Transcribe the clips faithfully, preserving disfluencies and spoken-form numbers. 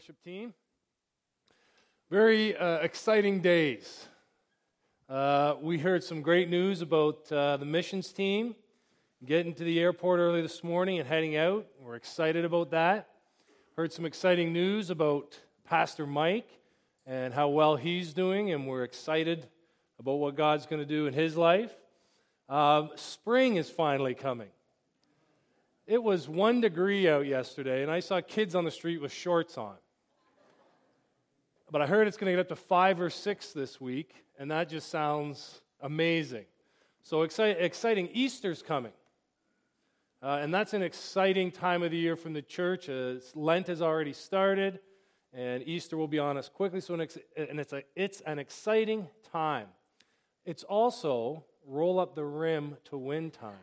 Worship team. Very uh, exciting days. Uh, we heard some great news about uh, the missions team getting to the airport early this morning and heading out. We're excited about that. Heard some exciting news about Pastor Mike and how well he's doing, and we're excited about what God's going to do in his life. Uh, spring is finally coming. It was one degree out yesterday, and I saw kids on the street with shorts on. But I heard it's going to get up to five or six this week, and that just sounds amazing. So exci- exciting. Easter's coming. Uh, and that's an exciting time of the year from the church. Uh, Lent has already started, and Easter will be on us quickly. So an ex- and it's, a, it's an exciting time. It's also roll up the rim to win time.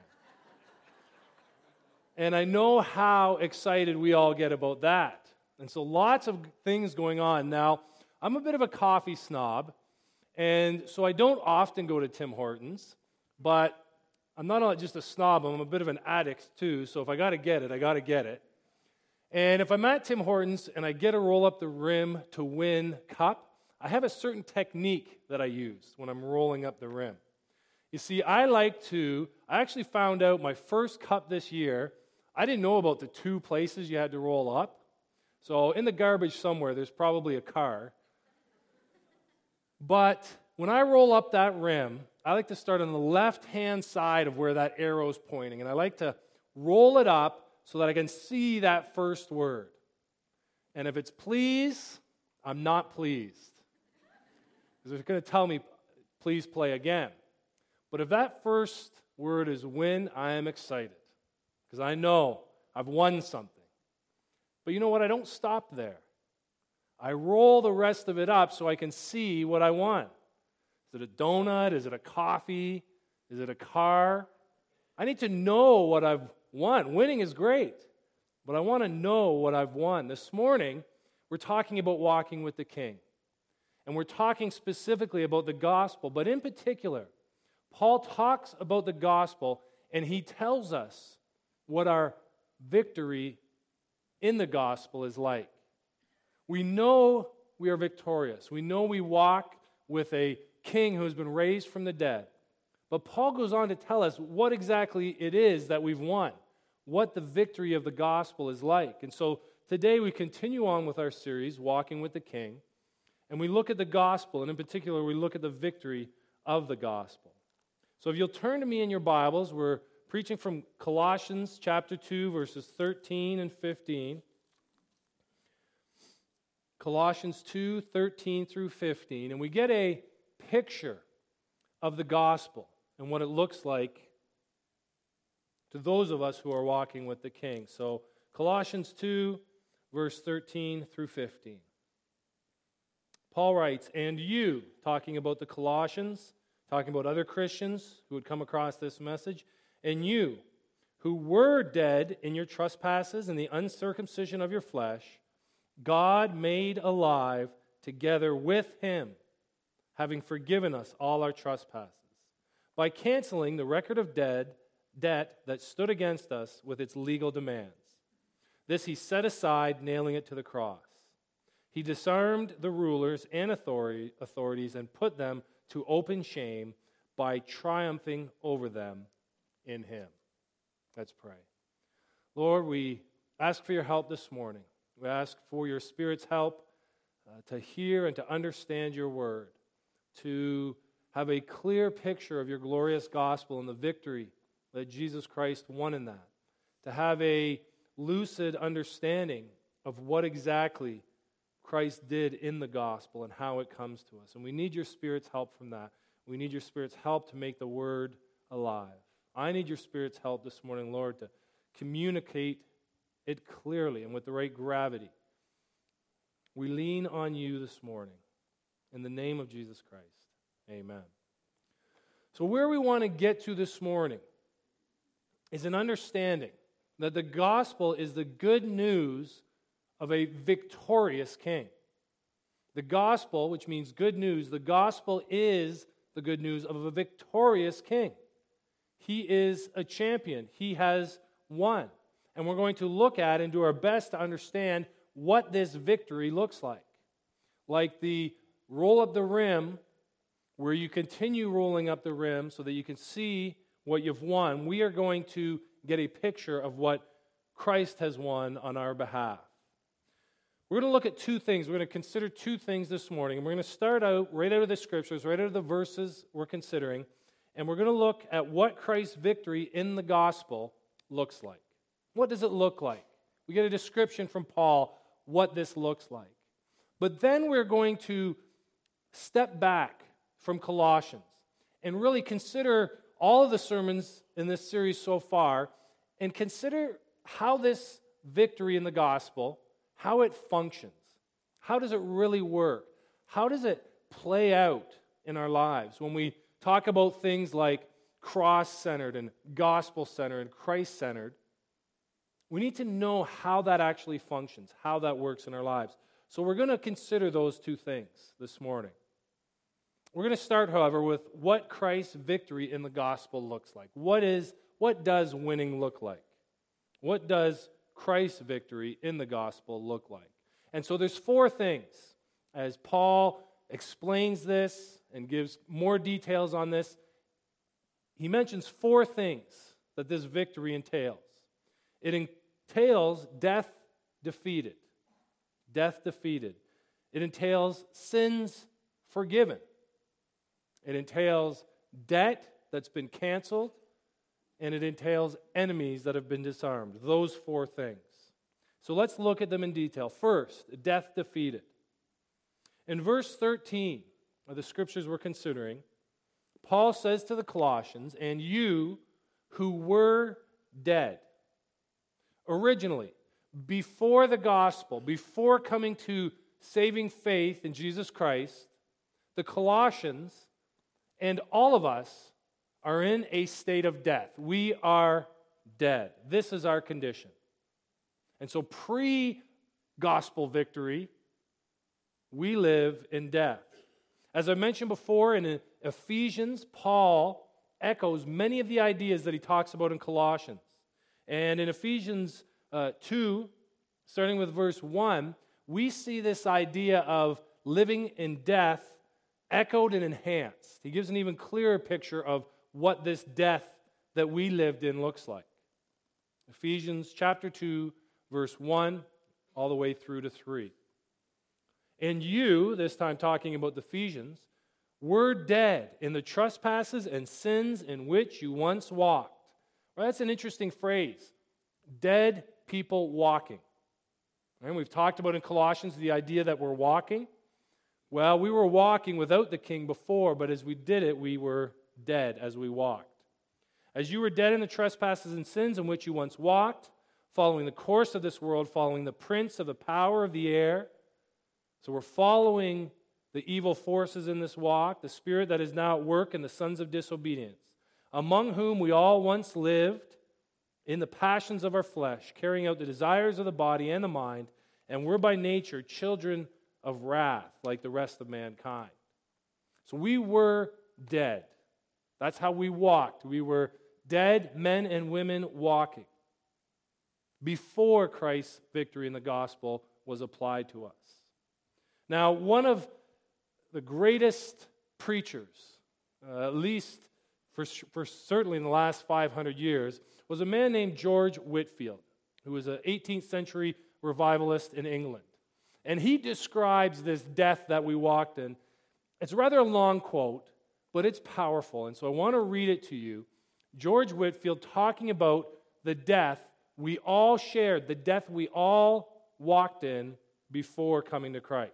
And I know how excited we all get about that. And so lots of things going on. Now, I'm a bit of a coffee snob, and so I don't often go to Tim Hortons, but I'm not just a snob, I'm a bit of an addict too, so if I got to get it, I got to get it. And if I'm at Tim Hortons and I get a roll up the rim to win cup, I have a certain technique that I use when I'm rolling up the rim. You see, I like to, I actually found out my first cup this year, I didn't know about the two places you had to roll up. So in the garbage somewhere, there's probably a car. But when I roll up that rim, I like to start on the left-hand side of where that arrow is pointing. And I like to roll it up so that I can see that first word. And if it's please, I'm not pleased. Because they're going to tell me, please play again. But if that first word is win, I am excited. Because I know I've won something. But you know what? I don't stop there. I roll the rest of it up so I can see what I want. Is it a donut? Is it a coffee? Is it a car? I need to know what I've won. Winning is great, but I want to know what I've won. This morning, we're talking about walking with the King. And we're talking specifically about the gospel, but in particular, Paul talks about the gospel and he tells us what our victory in the gospel is like. We know we are victorious. We know we walk with a king who has been raised from the dead. But Paul goes on to tell us what exactly it is that we've won, what the victory of the gospel is like. And so today we continue on with our series, Walking with the King, and we look at the gospel, and in particular we look at the victory of the gospel. So if you'll turn to me in your Bibles, we're preaching from Colossians chapter two, verses thirteen and fifteen. Colossians two, thirteen through fifteen, and we get a picture of the gospel and what it looks like to those of us who are walking with the King. So Colossians two, verse thirteen through fifteen. Paul writes, and you, talking about the Colossians, talking about other Christians who would come across this message, and you, who were dead in your trespasses and the uncircumcision of your flesh, God made alive together with him, having forgiven us all our trespasses, by canceling the record of dead, debt that stood against us with its legal demands. This he set aside, nailing it to the cross. He disarmed the rulers and authority, authorities and put them to open shame by triumphing over them in him. Let's pray. Lord, we ask for your help this morning. We ask for your Spirit's help uh, to hear and to understand your word, to have a clear picture of your glorious gospel and the victory that Jesus Christ won in that, to have a lucid understanding of what exactly Christ did in the gospel and how it comes to us. And we need your Spirit's help from that. We need your Spirit's help to make the word alive. I need your Spirit's help this morning, Lord, to communicate it clearly and with the right gravity. We lean on you this morning. In the name of Jesus Christ, amen. So where we want to get to this morning is an understanding that the gospel is the good news of a victorious king. The gospel, which means good news, the gospel is the good news of a victorious king. He is a champion. He has won. And we're going to look at and do our best to understand what this victory looks like. Like the roll up the rim, where you continue rolling up the rim so that you can see what you've won, we are going to get a picture of what Christ has won on our behalf. We're going to look at two things. We're going to consider two things this morning. And we're going to start out right out of the scriptures, right out of the verses we're considering. And we're going to look at what Christ's victory in the gospel looks like. What does it look like? We get a description from Paul what this looks like. But then we're going to step back from Colossians and really consider all of the sermons in this series so far and consider how this victory in the gospel, how it functions. How does it really work? How does it play out in our lives when we talk about things like cross-centered and gospel-centered and Christ-centered? We need to know how that actually functions, how that works in our lives. So we're going to consider those two things this morning. We're going to start, however, with what Christ's victory in the gospel looks like. What is, what does winning look like? What does Christ's victory in the gospel look like? And so there's four things. As Paul explains this and gives more details on this, he mentions four things that this victory entails. It entails death defeated. Death defeated. It entails sins forgiven. It entails debt that's been canceled, and it entails enemies that have been disarmed. Those four things. So let's look at them in detail. First, death defeated. In verse thirteen of the scriptures we're considering, Paul says to the Colossians, "And you who were dead." Originally, before the gospel, before coming to saving faith in Jesus Christ, the Colossians and all of us are in a state of death. We are dead. This is our condition. And so pre-gospel victory, we live in death. As I mentioned before, in Ephesians, Paul echoes many of the ideas that he talks about in Colossians. And in Ephesians uh, two, starting with verse one, we see this idea of living in death echoed and enhanced. He gives an even clearer picture of what this death that we lived in looks like. Ephesians chapter two, verse one, all the way through to three. And you, this time talking about the Ephesians, were dead in the trespasses and sins in which you once walked. Well, that's an interesting phrase. Dead people walking. And we've talked about in Colossians the idea that we're walking. Well, we were walking without the King before, but as we did it, we were dead as we walked. As you were dead in the trespasses and sins in which you once walked, following the course of this world, following the prince of the power of the air. So we're following the evil forces in this walk, the spirit that is now at work in the sons of disobedience, among whom we all once lived in the passions of our flesh, carrying out the desires of the body and the mind, and were by nature children of wrath, like the rest of mankind. So we were dead. That's how we walked. We were dead men and women walking before Christ's victory in the gospel was applied to us. Now, one of the greatest preachers, uh, at least for, for certainly in the last five hundred years, was a man named George Whitefield, who was an eighteenth century revivalist in England. And he describes this death that we walked in. It's rather a long quote, but it's powerful. And so I want to read it to you. George Whitefield talking about the death we all shared, the death we all walked in before coming to Christ.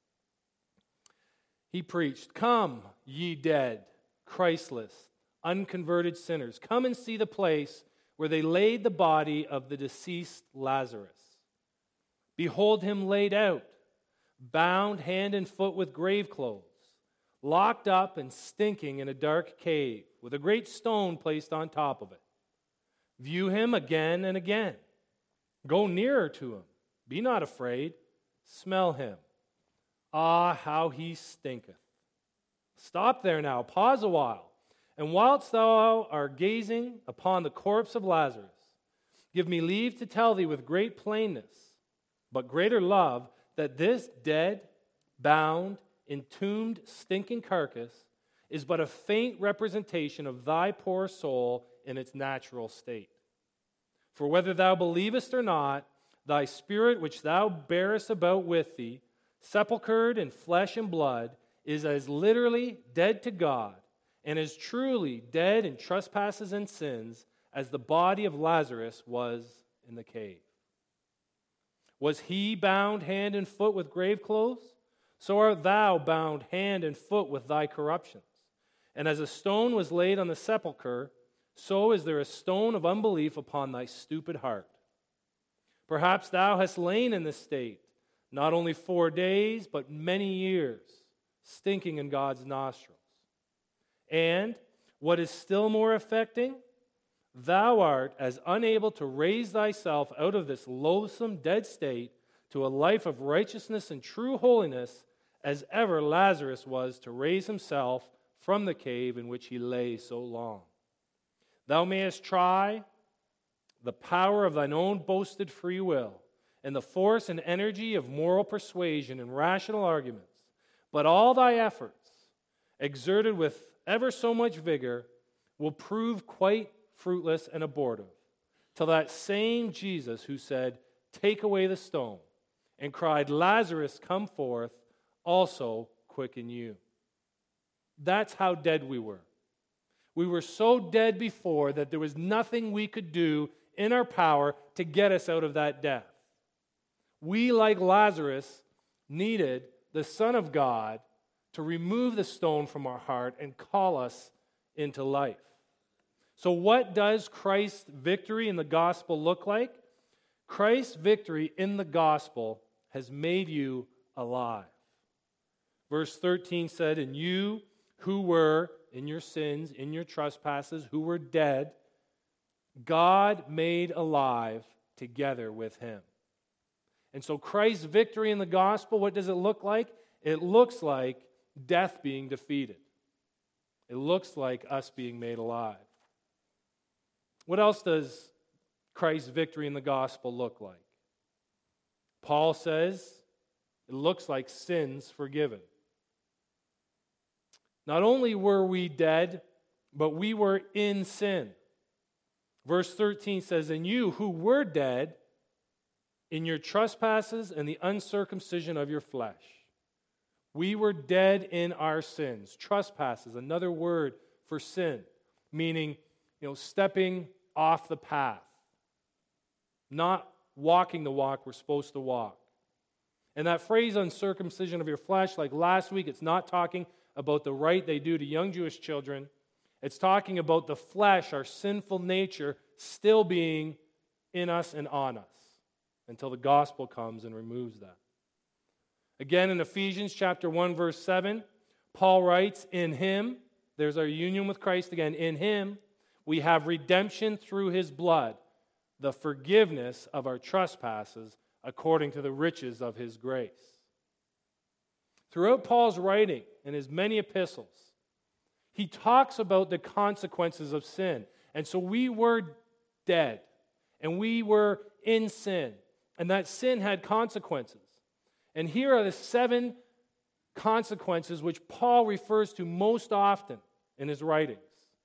He preached, "Come, ye dead, Christless, unconverted sinners, come and see the place where they laid the body of the deceased Lazarus. Behold him laid out, bound hand and foot with grave clothes, locked up and stinking in a dark cave, with a great stone placed on top of it. View him again and again. Go nearer to him. Be not afraid. Smell him. Ah, how he stinketh. Stop there now. Pause a while. And whilst thou art gazing upon the corpse of Lazarus, give me leave to tell thee with great plainness but greater love, that this dead, bound, entombed, stinking carcass is but a faint representation of thy poor soul in its natural state. For whether thou believest or not, thy spirit which thou bearest about with thee, sepulchred in flesh and blood, is as literally dead to God, and as truly dead in trespasses and sins as the body of Lazarus was in the cave. Was he bound hand and foot with grave clothes? So art thou bound hand and foot with thy corruptions. And as a stone was laid on the sepulchre, so is there a stone of unbelief upon thy stupid heart. Perhaps thou hast lain in this state, not only four days, but many years, stinking in God's nostrils. And, what is still more affecting, thou art as unable to raise thyself out of this loathsome dead state to a life of righteousness and true holiness as ever Lazarus was to raise himself from the cave in which he lay so long. Thou mayest try the power of thine own boasted free will and the force and energy of moral persuasion and rational arguments, but all thy efforts, exerted with ever so much vigor, will prove quite fruitless and abortive, till that same Jesus who said, "Take away the stone," and cried, "Lazarus, come forth," also quicken you. That's how dead we were. We were so dead before that there was nothing we could do in our power to get us out of that death. We, like Lazarus, needed the Son of God to remove the stone from our heart and call us into life. So what does Christ's victory in the gospel look like? Christ's victory in the gospel has made you alive. Verse thirteen said, "And you who were in your sins, in your trespasses, who were dead, God made alive together with him." And so Christ's victory in the gospel, what does it look like? It looks like death being defeated. It looks like us being made alive. What else does Christ's victory in the gospel look like? Paul says it looks like sins forgiven. Not only were we dead, but we were in sin. Verse thirteen says, "And you who were dead in your trespasses and the uncircumcision of your flesh." We were dead in our sins. Trespasses, another word for sin, meaning, you know, stepping off the path, not walking the walk we're supposed to walk. And that phrase, uncircumcision of your flesh, like last week, it's not talking about the rite they do to young Jewish children. It's talking about the flesh, our sinful nature, still being in us and on us until the gospel comes and removes that. Again, in Ephesians chapter one, verse seven, Paul writes, "In him," there's our union with Christ again, "in him we have redemption through his blood, the forgiveness of our trespasses according to the riches of his grace." Throughout Paul's writing in his many epistles, he talks about the consequences of sin. And so we were dead, and we were in sin, and that sin had consequences. And here are the seven consequences which Paul refers to most often in his writings.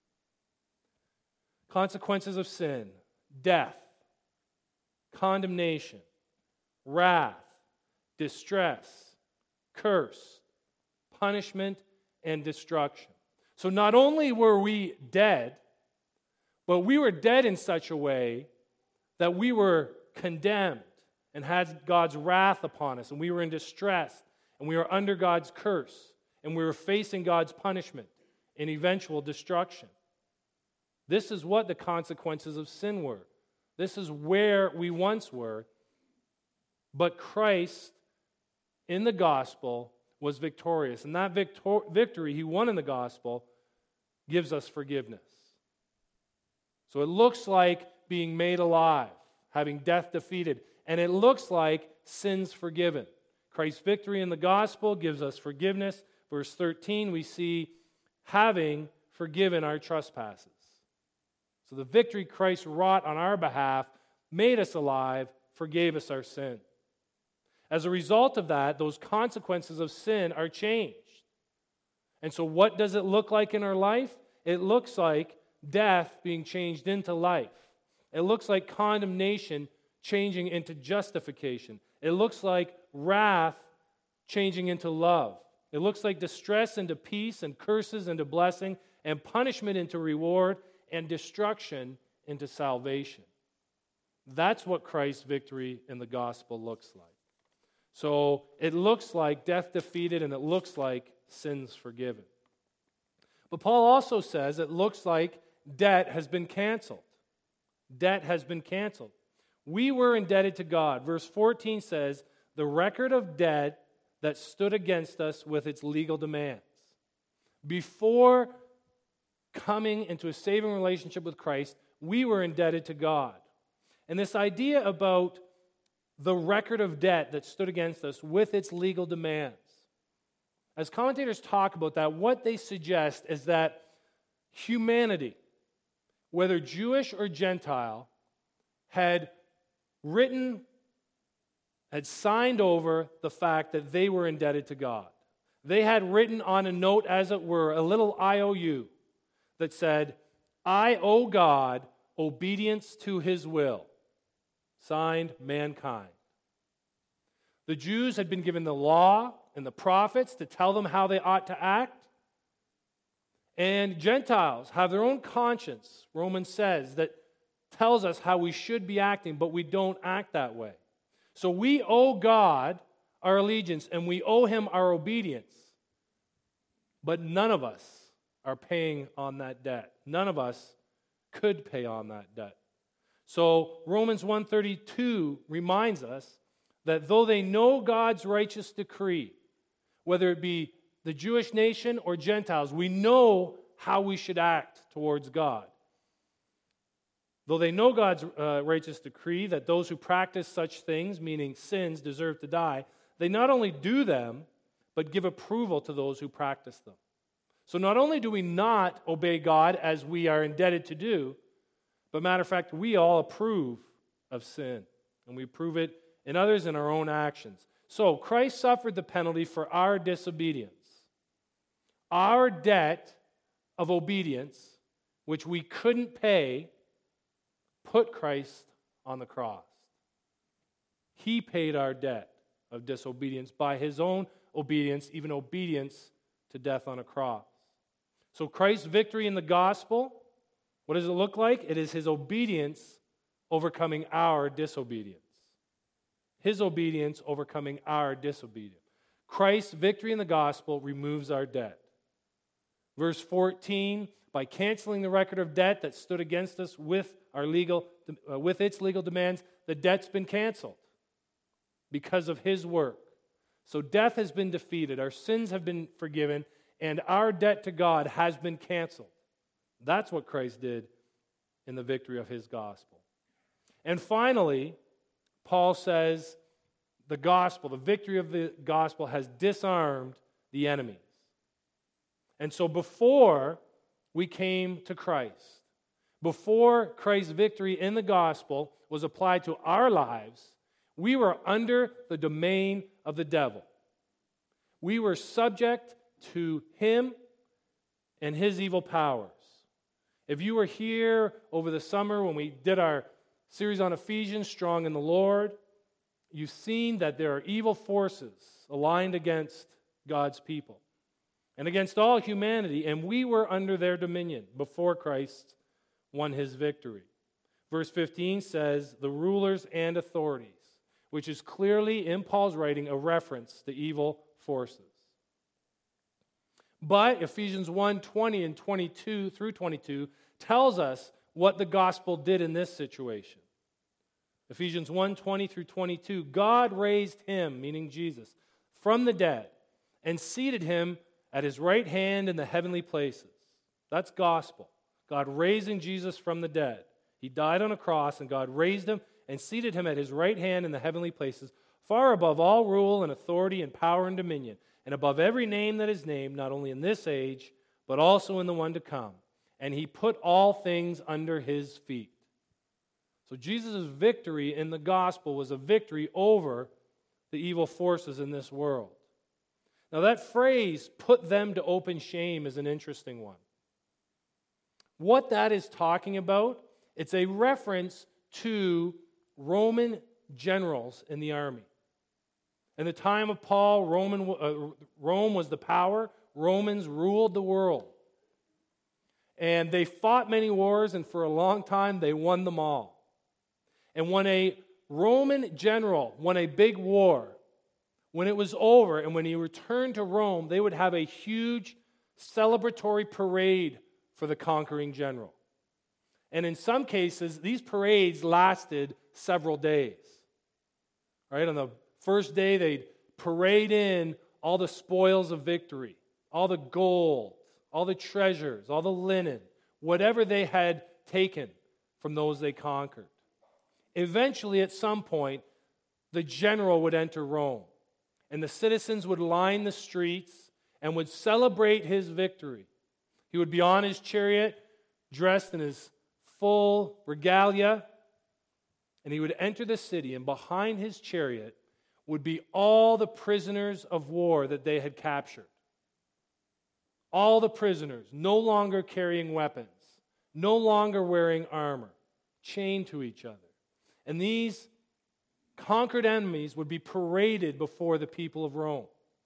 Consequences of sin: death, condemnation, wrath, distress, curse, punishment, and destruction. So not only were we dead, but we were dead in such a way that we were condemned and had God's wrath upon us, and we were in distress, and we were under God's curse, and we were facing God's punishment and eventual destruction. This is what the consequences of sin were. This is where we once were. But Christ, in the gospel, was victorious. And that victor- victory he won in the gospel gives us forgiveness. So it looks like being made alive, having death defeated. And it looks like sins forgiven. Christ's victory in the gospel gives us forgiveness. Verse thirteen, we see having forgiven our trespasses. So the victory Christ wrought on our behalf made us alive, forgave us our sin. As a result of that, those consequences of sin are changed. And so what does it look like in our life? It looks like death being changed into life. It looks like condemnation changing into justification. It looks like wrath changing into love. It looks like distress into peace, and curses into blessing, and punishment into reward, and destruction into salvation. That's what Christ's victory in the gospel looks like. So it looks like death defeated, and it looks like sins forgiven. But Paul also says it looks like debt has been canceled. Debt has been canceled. We were indebted to God. Verse fourteen says, the record of debt that stood against us with its legal demands. Before coming into a saving relationship with Christ, we were indebted to God. And this idea about the record of debt that stood against us with its legal demands, as commentators talk about that, what they suggest is that humanity, whether Jewish or Gentile, had written, had signed over the fact that they were indebted to God. They had written on a note, as it were, a little I O U that said, I owe God obedience to His will. Signed, mankind. The Jews had been given the law and the prophets to tell them how they ought to act. And Gentiles have their own conscience, Romans says, that tells us how we should be acting, but we don't act that way. So we owe God our allegiance, and we owe Him our obedience. But none of us are paying on that debt. None of us could pay on that debt. So Romans one thirty-two reminds us that though they know God's righteous decree, whether it be the Jewish nation or Gentiles, we know how we should act towards God. Though they know God's uh, righteous decree that those who practice such things, meaning sins, deserve to die, they not only do them, but give approval to those who practice them. So not only do we not obey God as we are indebted to do, but matter of fact, we all approve of sin, and we prove it in others in our own actions. So Christ suffered the penalty for our disobedience. Our debt of obedience, which we couldn't pay, put Christ on the cross. He paid our debt of disobedience by His own obedience, even obedience to death on a cross. So Christ's victory in the gospel, what does it look like? It is His obedience overcoming our disobedience. His obedience overcoming our disobedience. Christ's victory in the gospel removes our debt. Verse fourteen, by canceling the record of debt that stood against us with our legal, uh, with its legal demands, the debt's been canceled because of His work. So death has been defeated, our sins have been forgiven, and our debt to God has been canceled. That's what Christ did in the victory of His gospel. And finally, Paul says the gospel, the victory of the gospel has disarmed the enemies. And so before we came to Christ, before Christ's victory in the gospel was applied to our lives, we were under the domain of the devil. We were subject to him and his evil powers. If you were here over the summer when we did our series on Ephesians, Strong in the Lord, you've seen that there are evil forces aligned against God's people and against all humanity, and we were under their dominion before Christ won His victory. Verse fifteen says, the rulers and authorities, which is clearly in Paul's writing a reference to evil forces. But Ephesians one twenty and twenty-two through twenty-two tells us what the gospel did in this situation. Ephesians one twenty through twenty-two, God raised Him, meaning Jesus, from the dead and seated Him at His right hand in the heavenly places. That's gospel. God raising Jesus from the dead. He died on a cross, and God raised Him and seated Him at His right hand in the heavenly places, far above all rule and authority and power and dominion, and above every name that is named, not only in this age, but also in the one to come. And He put all things under His feet. So Jesus' victory in the gospel was a victory over the evil forces in this world. Now, that phrase, put them to open shame, is an interesting one. What that is talking about, it's a reference to Roman generals in the army. In the time of Paul, Roman, uh, Rome was the power. Romans ruled the world. And they fought many wars, and for a long time, they won them all. And when a Roman general won a big war, when it was over and when he returned to Rome, they would have a huge celebratory parade for the conquering general. And in some cases, these parades lasted several days. Right? On the first day, they'd parade in all the spoils of victory, all the gold, all the treasures, all the linen, whatever they had taken from those they conquered. Eventually, at some point, the general would enter Rome, and the citizens would line the streets and would celebrate his victory. He would be on his chariot, dressed in his full regalia, and he would enter the city, and behind his chariot would be all the prisoners of war that they had captured. All the prisoners, no longer carrying weapons, no longer wearing armor, chained to each other. And these conquered enemies would be paraded before the people of Rome.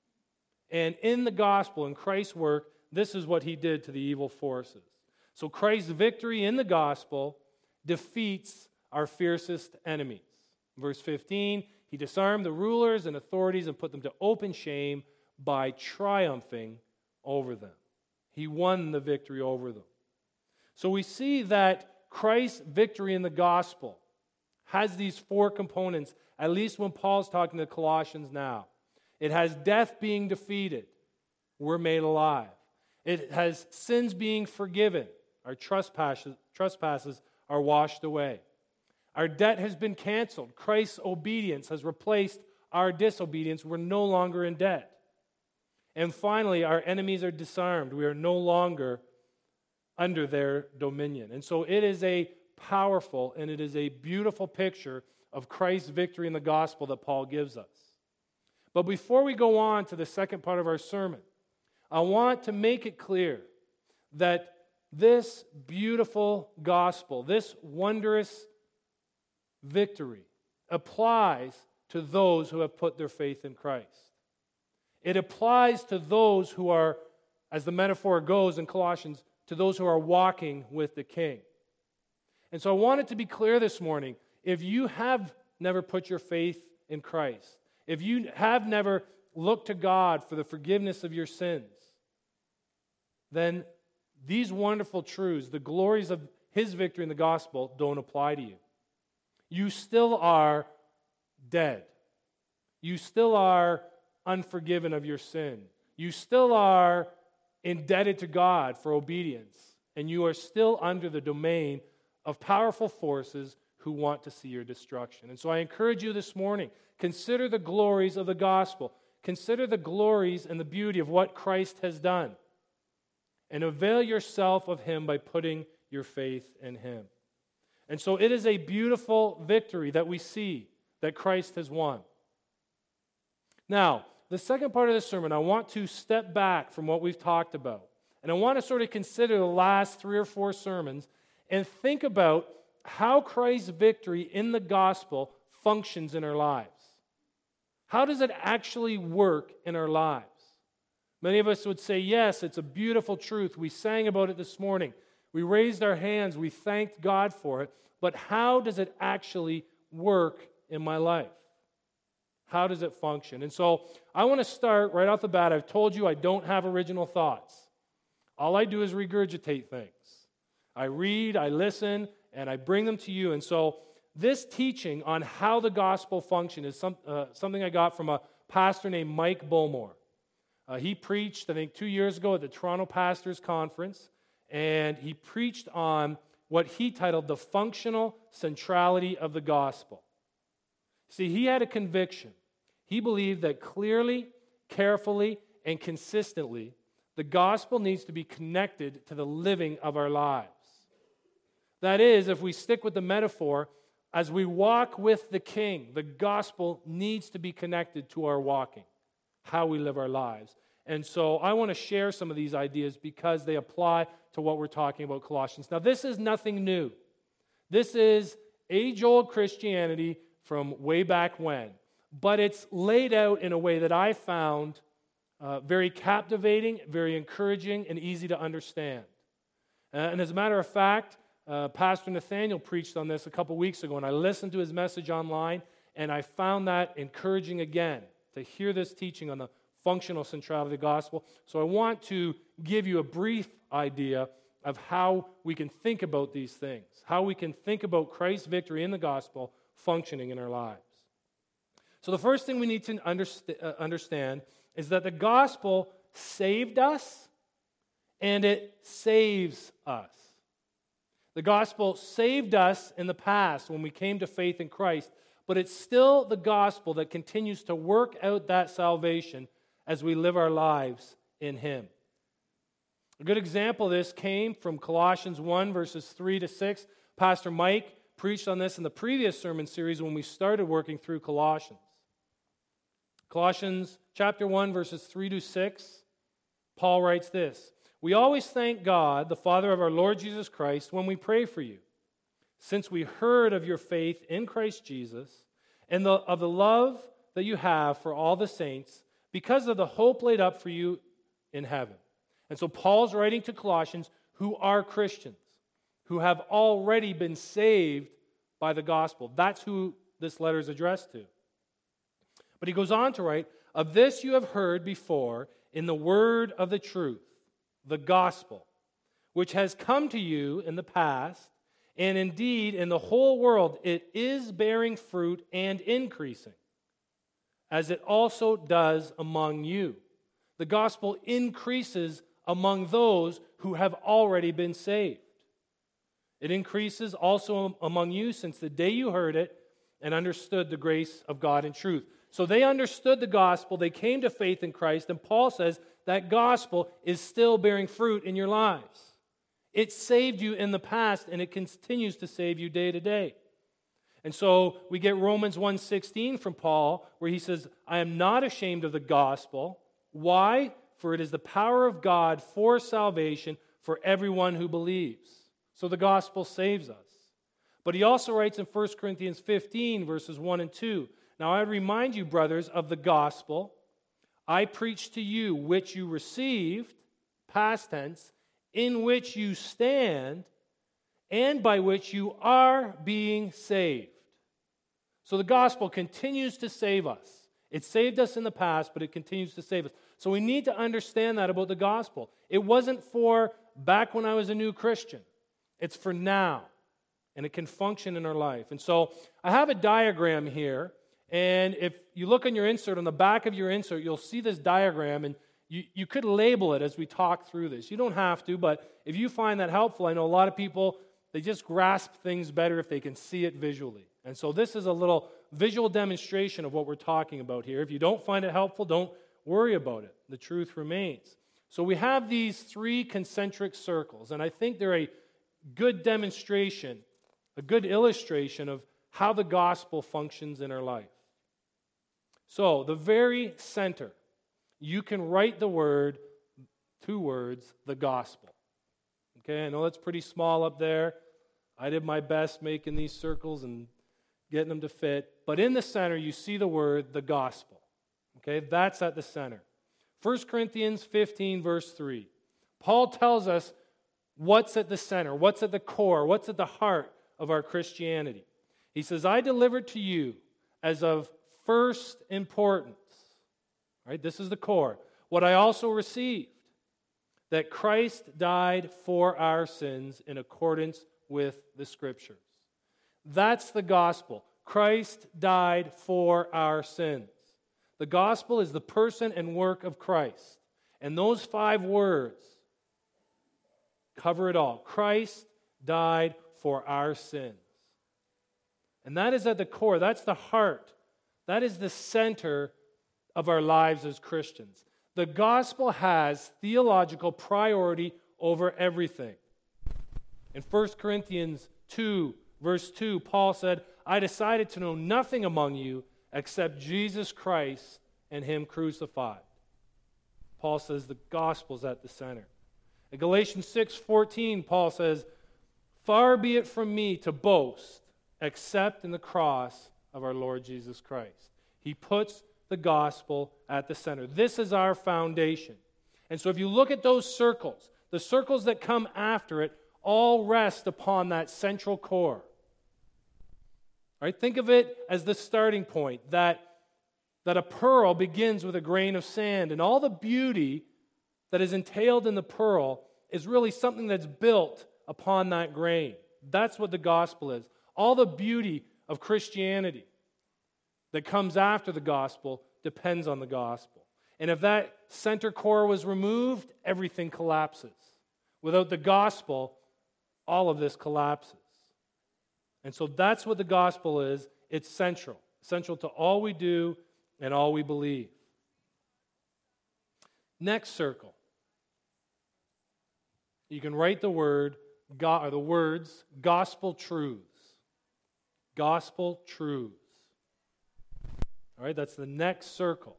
And in the gospel, in Christ's work, this is what he did to the evil forces. So Christ's victory in the gospel defeats our fiercest enemies. Verse fifteen, he disarmed the rulers and authorities and put them to open shame by triumphing over them. He won the victory over them. So we see that Christ's victory in the gospel has these four components, at least when Paul's talking to Colossians now. It has death being defeated. We're made alive. It has sins being forgiven. Our trespasses, trespasses are washed away. Our debt has been canceled. Christ's obedience has replaced our disobedience. We're no longer in debt. And finally, our enemies are disarmed. We are no longer under their dominion. And so it is a powerful and it is a beautiful picture of Christ's victory in the gospel that Paul gives us. But before we go on to the second part of our sermon, I want to make it clear that this beautiful gospel, this wondrous victory, applies to those who have put their faith in Christ. It applies to those who are, as the metaphor goes in Colossians, to those who are walking with the King. And so I want it to be clear this morning, if you have never put your faith in Christ, if you have never looked to God for the forgiveness of your sins, then these wonderful truths, the glories of his victory in the gospel, don't apply to you. You still are dead. You still are unforgiven of your sin. You still are indebted to God for obedience, and you are still under the domain of powerful forces who want to see your destruction. And so I encourage you this morning, consider the glories of the gospel. Consider the glories and the beauty of what Christ has done. And avail yourself of him by putting your faith in him. And so it is a beautiful victory that we see that Christ has won. Now, the second part of the sermon, I want to step back from what we've talked about. And I want to sort of consider the last three or four sermons and think about how Christ's victory in the gospel functions in our lives. How does it actually work in our lives? Many of us would say, yes, it's a beautiful truth. We sang about it this morning. We raised our hands. We thanked God for it. But how does it actually work in my life? How does it function? And so I want to start right off the bat. I've told you I don't have original thoughts. All I do is regurgitate things. I read, I listen, and I bring them to you. And so this teaching on how the gospel functions is some, uh, something I got from a pastor named Mike Bullmore. Uh, he preached, I think, two years ago at the Toronto Pastors Conference, and he preached on what he titled the functional centrality of the gospel. See, he had a conviction. He believed that clearly, carefully, and consistently, the gospel needs to be connected to the living of our lives. That is, if we stick with the metaphor, As we walk with the King, the gospel needs to be connected to our walking, how we live our lives. And so I want to share some of these ideas because they apply to what we're talking about Colossians. Now, this is nothing new. This is age-old Christianity from way back when. But it's laid out in a way that I found uh, very captivating, very encouraging, and easy to understand. Uh, and as a matter of fact, uh, Pastor Nathaniel preached on this a couple weeks ago, and I listened to his message online, and I found that encouraging again to hear this teaching on the functional centrality of the gospel. So I want to give you a brief idea of how we can think about these things, how we can think about Christ's victory in the gospel functioning in our lives. So the first thing we need to underst- uh, understand is that the gospel saved us and it saves us. The gospel saved us in the past when we came to faith in Christ, but it's still the gospel that continues to work out that salvation as we live our lives in Him. A good example of this came from Colossians one, verses three to six. Pastor Mike preached on this in the previous sermon series when we started working through Colossians. Colossians chapter one, verses three to six, Paul writes this: "We always thank God, the Father of our Lord Jesus Christ, when we pray for you, since we heard of your faith in Christ Jesus and the, of the love that you have for all the saints, because of the hope laid up for you in heaven." And so Paul's writing to Colossians who are Christians, who have already been saved by the gospel. That's who this letter is addressed to. But he goes on to write, "Of this you have heard before in the word of the truth, the gospel, which has come to you in the past, and indeed in the whole world it is bearing fruit and increasing, as it also does among you." The gospel increases among those who have already been saved. It increases also among you since the day you heard it and understood the grace of God in truth. So they understood the gospel, they came to faith in Christ, and Paul says that gospel is still bearing fruit in your lives. It saved you in the past, and it continues to save you day to day. And so we get Romans one sixteen from Paul, where he says, "I am not ashamed of the gospel." Why? "For it is the power of God for salvation for everyone who believes." So the gospel saves us. But he also writes in First Corinthians fifteen, verses one and two, "Now I remind you, brothers, of the gospel I preached to you, which you received," past tense, "in which you stand, and by which you are being saved." So the gospel continues to save us. It saved us in the past, but it continues to save us. So we need to understand that about the gospel. It wasn't for back when I was a new Christian. It's for now, and it can function in our life. And so I have a diagram here, and if you look on your insert, on the back of your insert, you'll see this diagram, and you, you could label it as we talk through this. You don't have to, but if you find that helpful, I know a lot of people, they just grasp things better if they can see it visually. And so this is a little visual demonstration of what we're talking about here. If you don't find it helpful, don't worry about it. The truth remains. So we have these three concentric circles, and I think they're a good demonstration, a good illustration of how the gospel functions in our life. So the very center, you can write the word, two words, the gospel. Okay, I know that's pretty small up there. I did my best making these circles and getting them to fit. But in the center, you see the word, the gospel. Okay, that's at the center. First Corinthians fifteen, verse three. Paul tells us what's at the center, what's at the core, what's at the heart of our Christianity. He says, "I delivered to you as of first importance." Right? This is the core. "What I also received, that Christ died for our sins in accordance with the Scriptures." That's the gospel. Christ died for our sins. The gospel is the person and work of Christ. And those five words cover it all. Christ died for our sins. And that is at the core. That's the heart. That is the center of our lives as Christians. The gospel has theological priority over everything. In First Corinthians two, verse two, Paul said, I decided to know nothing among you except Jesus Christ and Him crucified. Paul says the gospel's at the center. In Galatians six fourteen, Paul says, far be it from me to boast except in the cross of our Lord Jesus Christ. He puts the gospel at the center. This is our foundation. And so if you look at those circles, the circles that come after it all rest upon that central core. All right, think of it as the starting point, that, that a pearl begins with a grain of sand, and all the beauty that is entailed in the pearl is really something that's built upon that grain. That's what the gospel is. All the beauty of Christianity that comes after the gospel depends on the gospel. And if that center core was removed, everything collapses. Without the gospel, all of this collapses. And so that's what the gospel is. It's central. Central to all we do and all we believe. Next circle. You can write the word, or the words, gospel truths. Gospel truths. All right, that's the next circle.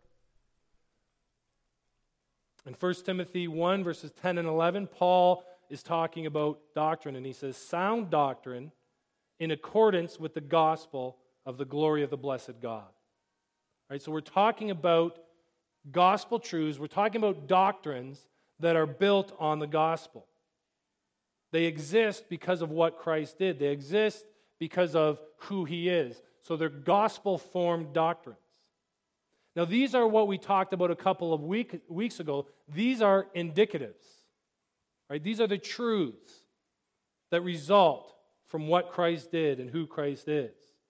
In First Timothy one, verses ten and eleven, Paul is talking about doctrine, and he says, sound doctrine in accordance with the gospel of the glory of the blessed God. All right, so we're talking about gospel truths. We're talking about doctrines that are built on the gospel. They exist because of what Christ did. They exist because of who He is. So they're gospel-formed doctrines. Now, these are what we talked about a couple of week, weeks ago. These are indicatives. Right? These are the truths that result from what Christ did and who Christ is.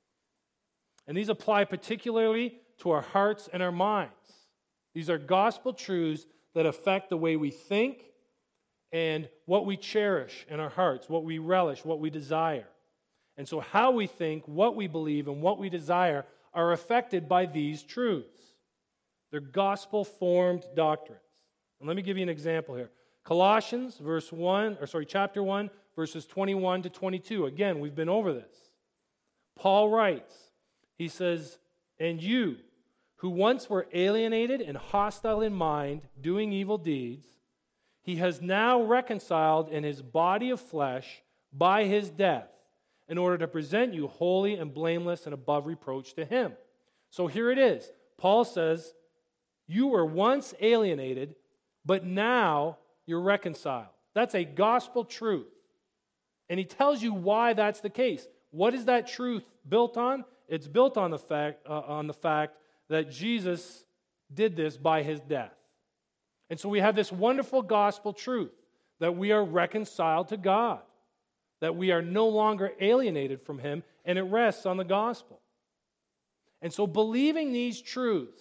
And these apply particularly to our hearts and our minds. These are gospel truths that affect the way we think and what we cherish in our hearts, what we relish, what we desire. And so how we think, what we believe, and what we desire are affected by these truths. They're gospel-formed doctrines. And let me give you an example here. Colossians, verse one, or sorry, chapter one, verses twenty-one to twenty-two. Again, we've been over this. Paul writes, he says, and you, who once were alienated and hostile in mind, doing evil deeds, He has now reconciled in His body of flesh by His death, in order to present you holy and blameless and above reproach to Him. So here it is. Paul says, you were once alienated, but now you're reconciled. That's a gospel truth. And he tells you why that's the case. What is that truth built on? It's built on the fact, uh, on the fact that Jesus did this by His death. And so we have this wonderful gospel truth that we are reconciled to God, that we are no longer alienated from Him, and it rests on the gospel. And so believing these truths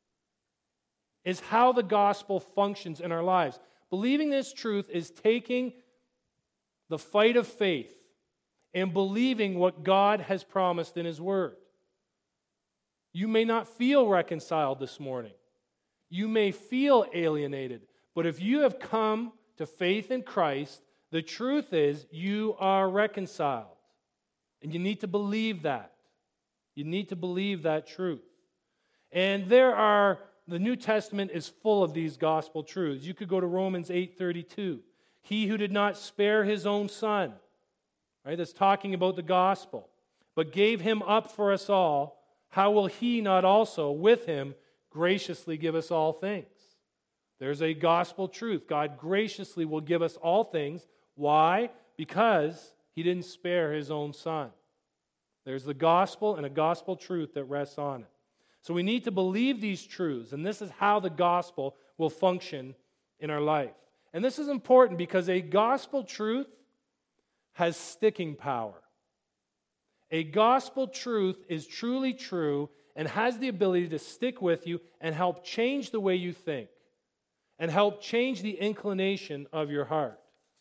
is how the gospel functions in our lives. Believing this truth is taking the fight of faith and believing what God has promised in His Word. You may not feel reconciled this morning. You may feel alienated. But if you have come to faith in Christ, the truth is you are reconciled. And you need to believe that. You need to believe that truth. And there are, the New Testament is full of these gospel truths. You could go to Romans eight thirty-two. He who did not spare His own Son, right? That's talking about the gospel, but gave Him up for us all, how will He not also with Him graciously give us all things? There's a gospel truth. God graciously will give us all things. Why? Because He didn't spare His own Son. There's the gospel and a gospel truth that rests on it. So we need to believe these truths, and this is how the gospel will function in our life. And this is important because a gospel truth has sticking power. A gospel truth is truly true and has the ability to stick with you and help change the way you think and help change the inclination of your heart.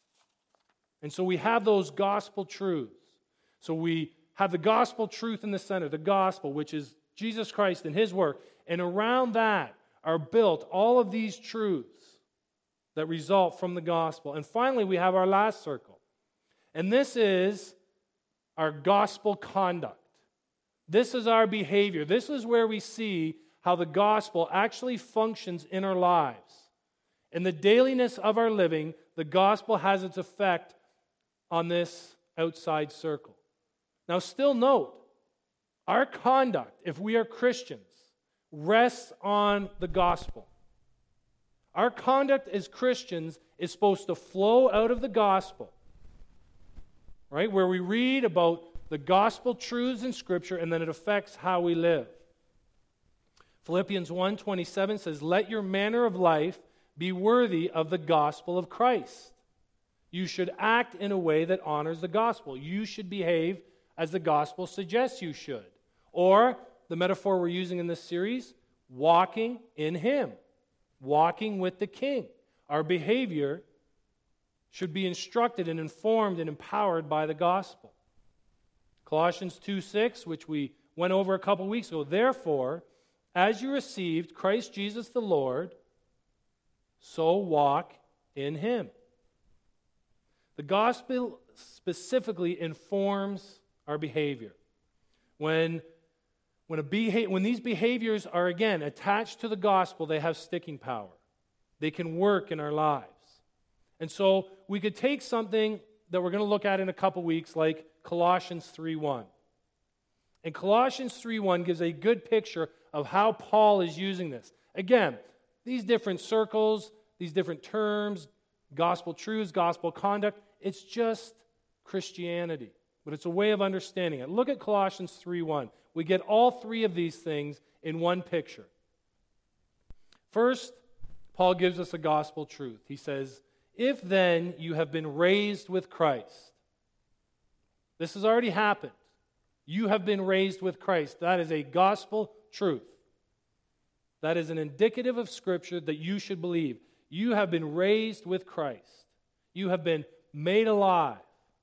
And so we have those gospel truths. So we have the gospel truth in the center, the gospel, which is Jesus Christ and His work. And around that are built all of these truths that result from the gospel. And finally, we have our last circle. And this is our gospel conduct. This is our behavior. This is where we see how the gospel actually functions in our lives. In the dailiness of our living, the gospel has its effect on this outside circle. Now, still note, our conduct, if we are Christians, rests on the gospel. Our conduct as Christians is supposed to flow out of the gospel, right? Where we read about the gospel truths in Scripture, and then it affects how we live. Philippians one twenty-seven says, "Let your manner of life be worthy of the gospel of Christ." You should act in a way that honors the gospel. You should behave as the gospel suggests you should. Or, the metaphor we're using in this series, walking in Him, walking with the King. Our behavior should be instructed and informed and empowered by the gospel. Colossians two six, which we went over a couple weeks ago, "Therefore, as you received Christ Jesus the Lord, so walk in Him." The gospel specifically informs our behavior. When, when, a beha- when these behaviors are, again, attached to the gospel, they have sticking power. They can work in our lives. And so we could take something that we're going to look at in a couple weeks, like Colossians three one. And Colossians three one gives a good picture of how Paul is using this. Again, these different circles, these different terms, gospel truths, gospel conduct, it's just Christianity. But it's a way of understanding it. Look at Colossians three one. We get all three of these things in one picture. First, Paul gives us a gospel truth. He says, "If then you have been raised with Christ." This has already happened. You have been raised with Christ. That is a gospel truth. That is an indicative of Scripture that you should believe. You have been raised with Christ. You have been made alive.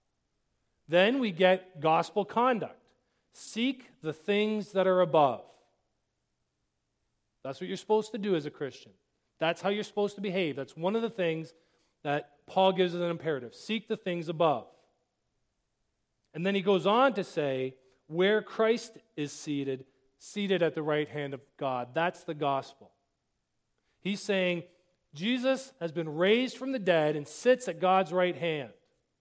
Then we get gospel conduct. Seek the things that are above. That's what you're supposed to do as a Christian. That's how you're supposed to behave. That's one of the things that Paul gives as an imperative. Seek the things above. And then he goes on to say, where Christ is seated, seated at the right hand of God. That's the gospel. He's saying, Jesus has been raised from the dead and sits at God's right hand.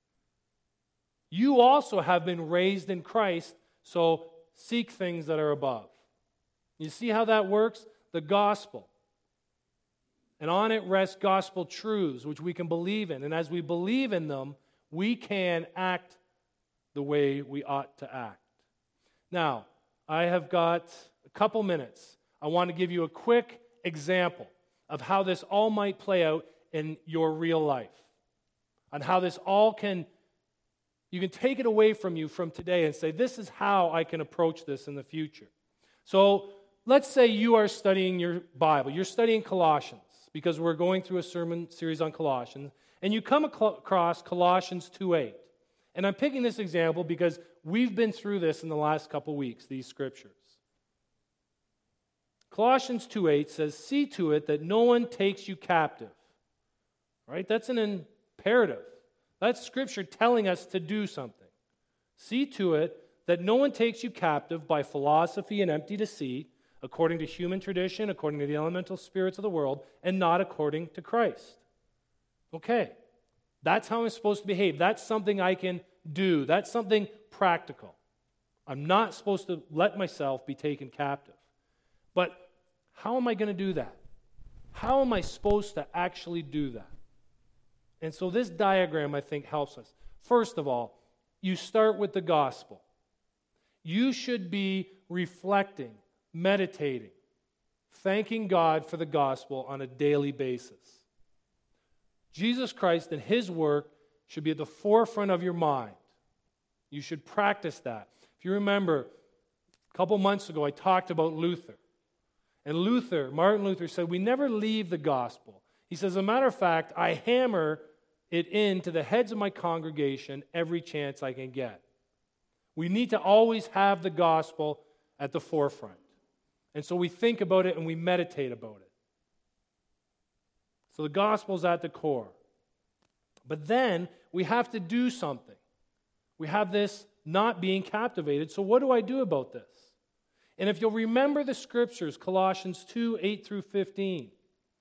You also have been raised in Christ, so seek things that are above. You see how that works? The gospel. And on it rests gospel truths, which we can believe in. And as we believe in them, we can act the way we ought to act. Now, I have got a couple minutes. I want to give you a quick example of how this all might play out in your real life. On how this all can, you can take it away from you from today and say, this is how I can approach this in the future. So, let's say you are studying your Bible. You're studying Colossians because we're going through a sermon series on Colossians, and you come across Colossians two eight. And I'm picking this example because we've been through this in the last couple weeks, these scriptures. Colossians two eight says, "See to it that no one takes you captive." Right? That's an imperative. That's Scripture telling us to do something. See to it that no one takes you captive by philosophy and empty deceit, according to human tradition, according to the elemental spirits of the world, and not according to Christ. Okay, that's how I'm supposed to behave. That's something I can do. That's something practical. I'm not supposed to let myself be taken captive. But how am I going to do that? How am I supposed to actually do that? And so this diagram, I think, helps us. First of all, you start with the gospel. You should be reflecting, meditating, thanking God for the gospel on a daily basis. Jesus Christ and His work should be at the forefront of your mind. You should practice that. If you remember, a couple months ago I talked about Luther. And Luther, Martin Luther said, we never leave the gospel. He says, as a matter of fact, I hammer it into the heads of my congregation every chance I can get. We need to always have the gospel at the forefront. And so we think about it and we meditate about it. So the gospel's at the core. But then we have to do something. We have this not being captivated. So what do I do about this? And if you'll remember the scriptures, Colossians two, eight through fifteen.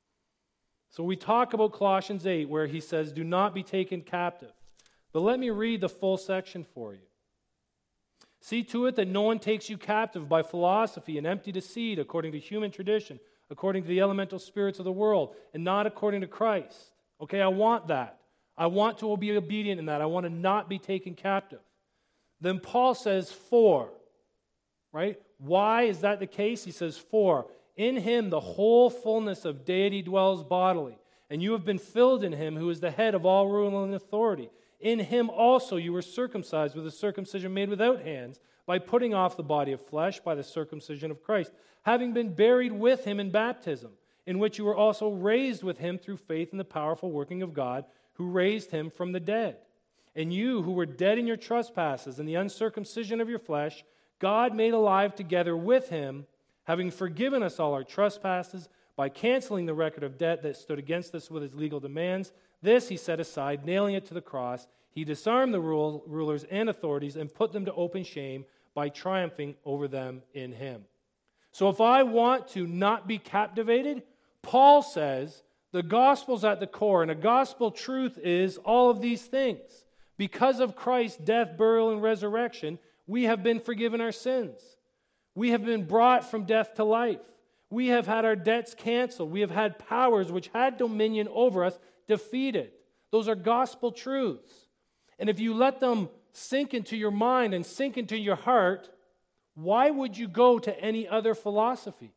So we talk about Colossians eight, where he says, do not be taken captive. But let me read the full section for you. See to it that no one takes you captive by philosophy and empty deceit, according to human tradition, according to the elemental spirits of the world, and not according to Christ. Okay, I want that. I want to be obedient in that. I want to not be taken captive. Then Paul says, for, right? Why is that the case? He says, for, in him the whole fullness of deity dwells bodily, and you have been filled in him who is the head of all rule and authority. In him also you were circumcised with a circumcision made without hands, by putting off the body of flesh by the circumcision of Christ, having been buried with him in baptism, in which you were also raised with him through faith in the powerful working of God, who raised him from the dead. And you, who were dead in your trespasses and the uncircumcision of your flesh, God made alive together with him, having forgiven us all our trespasses, by canceling the record of debt that stood against us with its legal demands. This he set aside, nailing it to the cross. He disarmed the rule, rulers and authorities and put them to open shame by triumphing over them in him. So if I want to not be captivated, Paul says the gospel's at the core, and a gospel truth is all of these things. Because of Christ's death, burial, and resurrection, we have been forgiven our sins. We have been brought from death to life. We have had our debts canceled. We have had powers which had dominion over us defeated. Those are gospel truths. And if you let them sink into your mind and sink into your heart, why would you go to any other philosophy?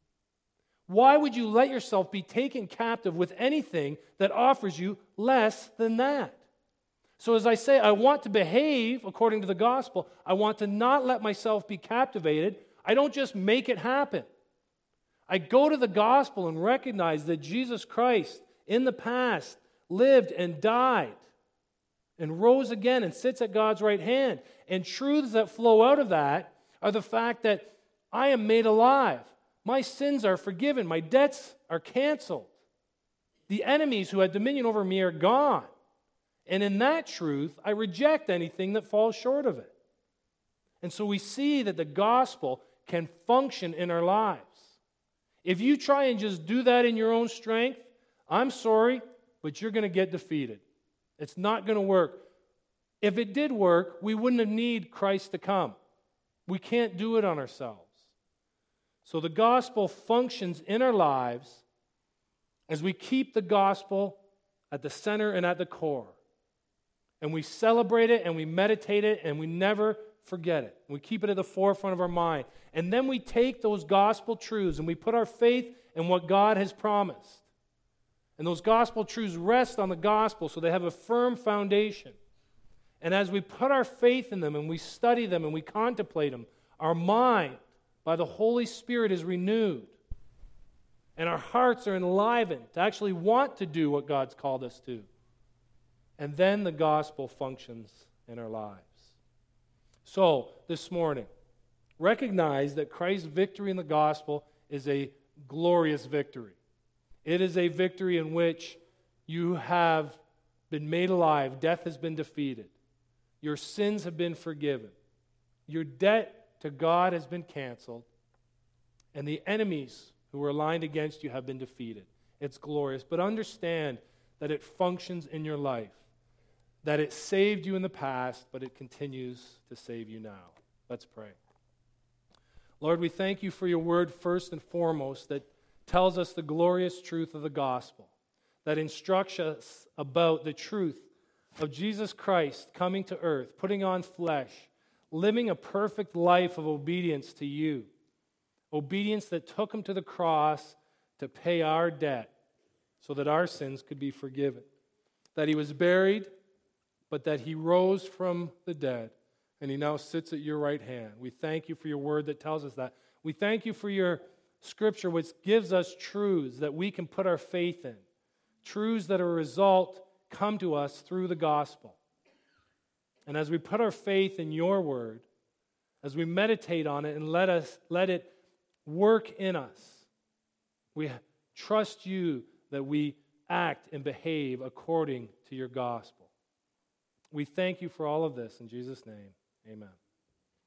Why would you let yourself be taken captive with anything that offers you less than that? So as I say, I want to behave according to the gospel. I want to not let myself be captivated. I don't just make it happen. I go to the gospel and recognize that Jesus Christ in the past lived and died and rose again and sits at God's right hand. And truths that flow out of that are the fact that I am made alive. My sins are forgiven. My debts are canceled. The enemies who had dominion over me are gone. And in that truth, I reject anything that falls short of it. And so we see that the gospel can function in our lives. If you try and just do that in your own strength, I'm sorry, but you're going to get defeated. It's not going to work. If it did work, we wouldn't have need Christ to come. We can't do it on ourselves. So the gospel functions in our lives as we keep the gospel at the center and at the core. And we celebrate it and we meditate it and we never forget it. We keep it at the forefront of our mind. And then we take those gospel truths and we put our faith in what God has promised. And those gospel truths rest on the gospel so they have a firm foundation. And as we put our faith in them and we study them and we contemplate them, our mind, by the Holy Spirit, is renewed. And our hearts are enlivened to actually want to do what God's called us to. And then the gospel functions in our lives. So, this morning, recognize that Christ's victory in the gospel is a glorious victory. It is a victory in which you have been made alive, death has been defeated, your sins have been forgiven, your debt to God has been canceled, and the enemies who were aligned against you have been defeated. It's glorious. But understand that it functions in your life, that it saved you in the past, but it continues to save you now. Let's pray. Lord, we thank you for your word first and foremost that tells us the glorious truth of the gospel, that instructs us about the truth of Jesus Christ coming to earth, putting on flesh, living a perfect life of obedience to you, obedience that took him to the cross to pay our debt so that our sins could be forgiven, that he was buried, but that he rose from the dead, and he now sits at your right hand. We thank you for your word that tells us that. We thank you for your Scripture, which gives us truths that we can put our faith in, truths that are a result come to us through the gospel. And as we put our faith in your word, as we meditate on it and let us let it work in us, we trust you that we act and behave according to your gospel. We thank you for all of this in Jesus' name. Amen.